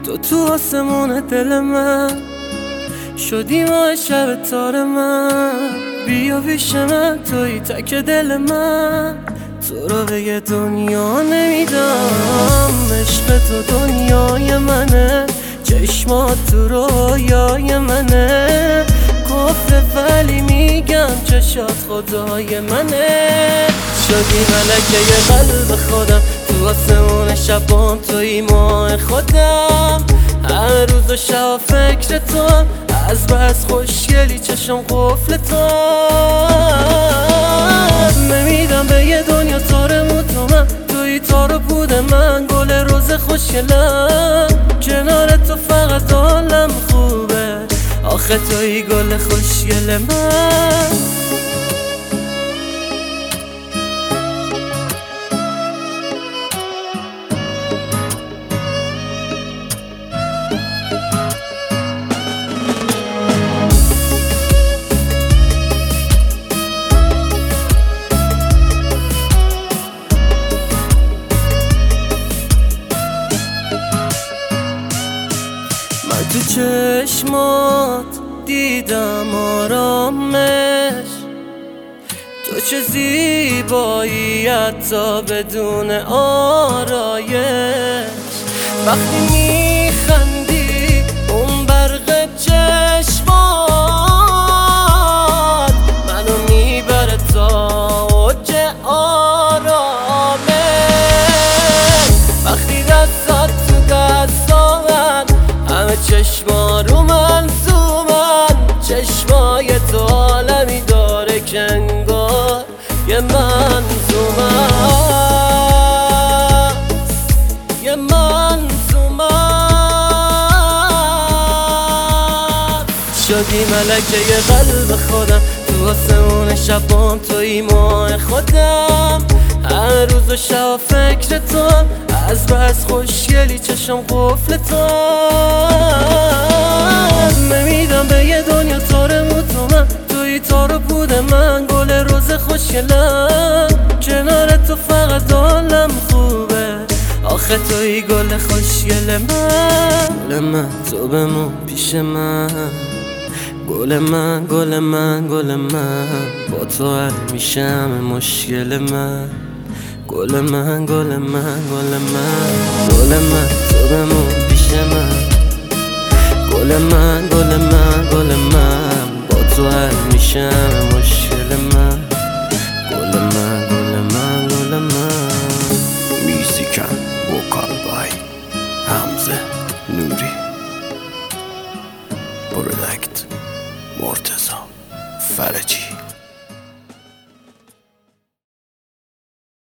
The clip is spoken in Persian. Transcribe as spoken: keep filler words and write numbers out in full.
تو تو آسمون دل من شدی ماه شب تار من، بیا پیش من توی تک دل من، تو رو به یه دنیا نمیدم. عشق تو دنیای منه، چشمات تو رویای منه، کفر ولی میگم چشات خدای منه. شدی ملکه قلب خودم، تو آسمون شبام توی ماه خودم، هر روز و شب فکر تو، از بس خوشگلی چشم قفل تو. نمیدم به یه دنیا تارمو تو من، توی تار بود من، گل روز خوشگلم، کنار تو فقط حالم خوبه، آخه توی گل خوشگل من. من تو چشمات دیدم آرامش، تو چه زیبایی حتی بدون آرایش. وقتی میخندی اون برق چشمات منو میبره تا اوج آرامش. وقتی دستات تو دستامن، همه چشما رو من زومن، چشمای تو عالمی داره که انگار یه منظوم است، یه منظوم است. شدی ملکه قلب خودم، تو آسمون شبام توی ماه خودم، هر روز و شب فکر تو، از بس خوشگلی چشم قفل تو. نمیدم به یه دنیا تارمو تو من، توی تار بود من، گل روز خوشگلم، کنار تو فقط حالم خوبه، آخه توی گل خوشگل من. گل من تو بمون پیش من، گل من گل من گل من، با تو حل میشه همه مشکل من. گل من گل من گل من، گل من تو بمون پیش من، گل من گل من گل من، با تو حل میشه همه مشکل من. گل من گل من گل من. میوزیکن وکال بای حمزه نوری، پرودکت مرتضی فرجی.